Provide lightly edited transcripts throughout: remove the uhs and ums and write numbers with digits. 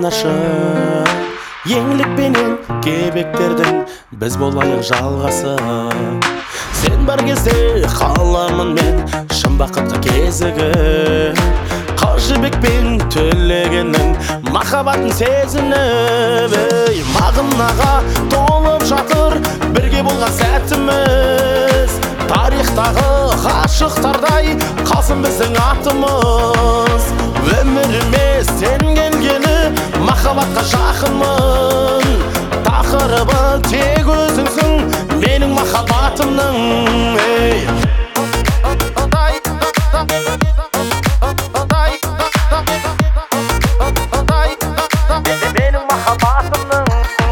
ашып еңлік пенен кебектердің біз болайық жалғасы. Сен бар кезде қаламын мен шын бақытқа кезігіп, қыз жібекпен төлегеннің махаббатын сезініп, мағынаға толып жатыр бірге болған сәтіміз. Тарихтағы ғашықтардай қалсын біздің атымыз. Өміріме сен келгені махаббатқа жақынмын. Тақырыбы тек өзіңсің менің махаббатымның. Менің махаббатымның.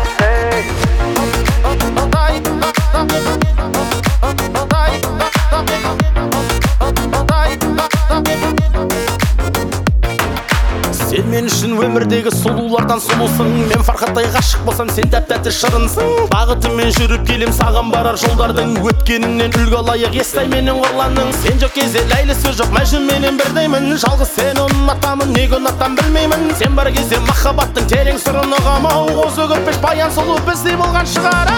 Сен мен үшін өмірдегі сұлулардан сұлусың. Мен Фархаттай ғашық болсам, сен тәп-тәтті шырынсың. Бағытыммен жүріп келем саған барар жолдардың, өткенінен үлгі алайық естай менен қорланның. Сен жоқ кезде ләйлісі жоқ мәжнүн менен бірдеймін. Жалғыз сені ұнатамын, неге ұнатам білмеймін. Сен бар кезде махаббаттың терең сырын ұғамау. Қозы көрпеш баян сұлу біздей болған шығар.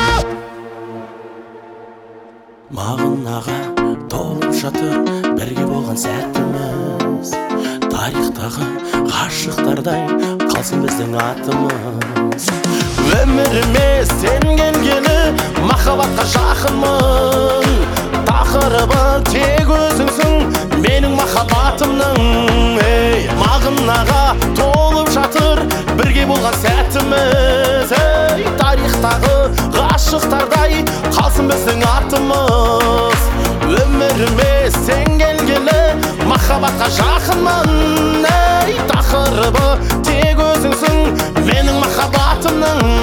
Мағынаға толып жатыр бірге болған сәтіміз. Тарихтағы ғашықтардай қалсын біздің атымыз. Өміріме сен келгені махаббатқа жақынмын. Тақырыбы тек өзіңсің менің махаббатымның. Мағынаға толып жатыр бірге болған сәтіміз. Тарихтағы ғашықтардай қалсын біздің атымыз. Өміріме сен келгені махаббатқа жақынмын. Тақырыбы тек өзіңсің менің махаббатымның.